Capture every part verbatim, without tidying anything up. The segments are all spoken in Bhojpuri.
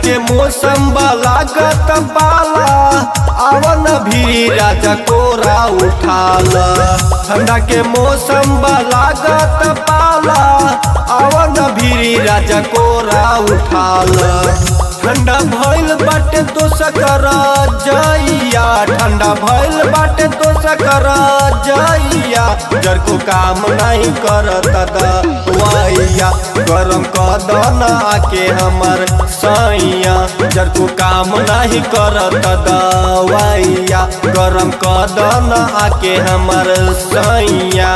के मौसम लागत पाला, आवन भी राजा कोरा उठाल। ठंडा के मौसम लागत पाला, आवन भी राजा कोरा उठाल। ठंडा भइल बाटे तो सकरा जाइया, ठंडा भइल बाटे तो सकरा जाइया। जर को काम नहीं करत दवाइया, गरम कदन आके हमर सैया। जर को काम नहीं करत दवाइया, गरम कदन आके हमर सैया।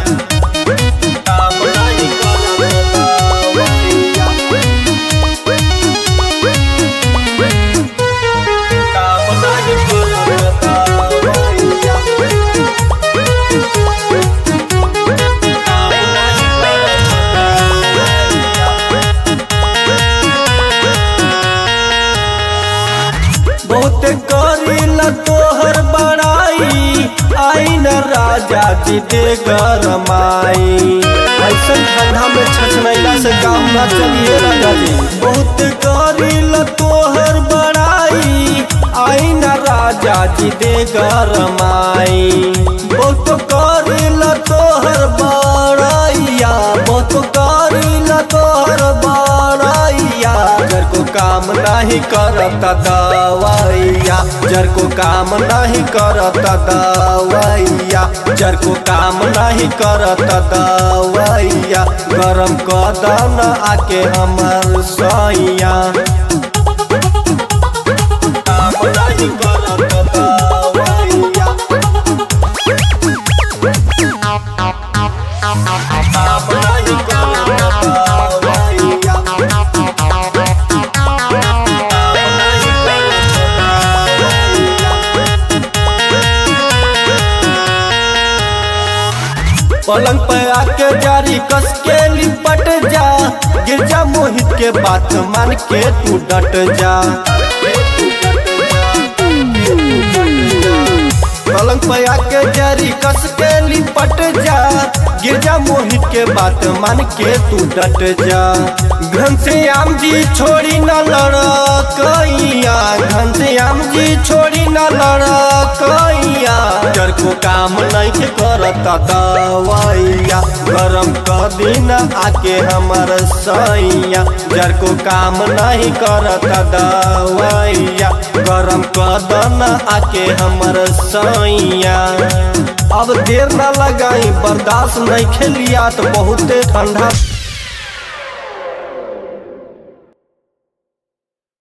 बहुत करीला तोहर बड़ाई, आई न राजा जी दे गरमाई। ऐसा ठंडा में छछनैला से काम न चलिए राजा जी। बहुत करीला तोहर बड़ाई, आई न राजा जी दे गरमाई। बहुत करीला तोहर बड़ाइया, बहुत करीला तोहर बड़ाइया। जर को काम नहीं करत दवाइया, जर को काम नहीं करत दवाइया, जर को काम नहीं करत दवाइया। गरम कदन आके हमर सैया। काम नहीं करत दवाइया, काम नहीं करत दवाइया। पलंग पे आके जारी कस के लिपट जा, गिरजा मोहित के बात मान के तू डट जा। पलंग पे आके जारी कस के लिपट जा, गिरजा मोहित के बात मान के तू डट जा। घनश्याम जी छोड़ी न लड़कैया, घनश्याम जी छोड़ी न लड़कैया। जर को काम नहीं करत दवाइया, गरम कदीन आके हमर सैया। जर को काम नहीं करत दवाइया, गरम कदन आके हमर सैया। अब देर न लगाई, बर्दाश्त नहीं खेलिया तो बहुते ठंडा।